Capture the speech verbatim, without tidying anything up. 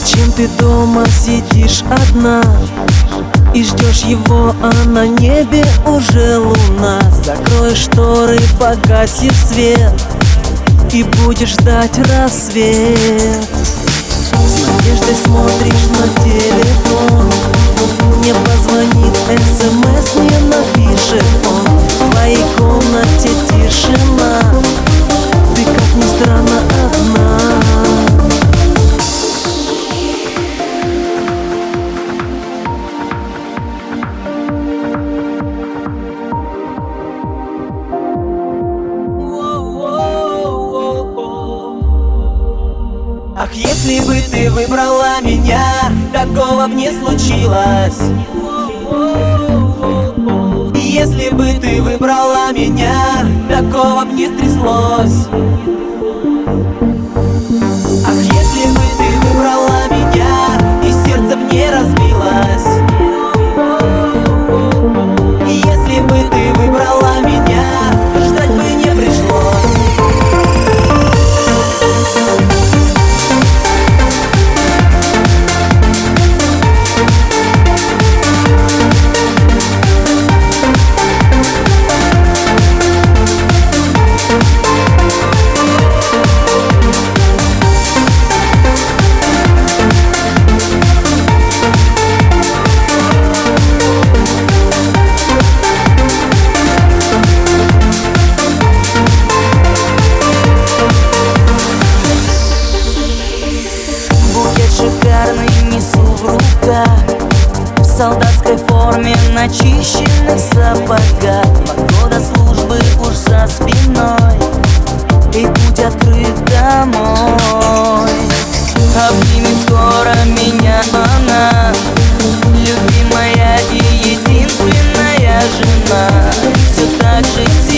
Зачем ты дома сидишь одна и ждешь его, а на небе уже луна? Закрой шторы, погасив свет, и будешь ждать рассвет. С надеждой смотришь на телефон, не позвонит, смс не напишет он. В твоей комнате тишина, ты, как ни странно, одна. Ах, если бы ты выбрала меня, такого б не случилось. Если бы ты выбрала меня, такого б не стряслось. Ах, если бы ты выбрала меня, и сердце б не разбилось. Если бы ты выбрала меня, ждать бы не пришлось. Шикарный несу в руках, в солдатской форме, начищенных сапогах. Два года службы уж за спиной, и путь открыт домой. Обнимет скоро меня она, любимая и единственная жена. Все так же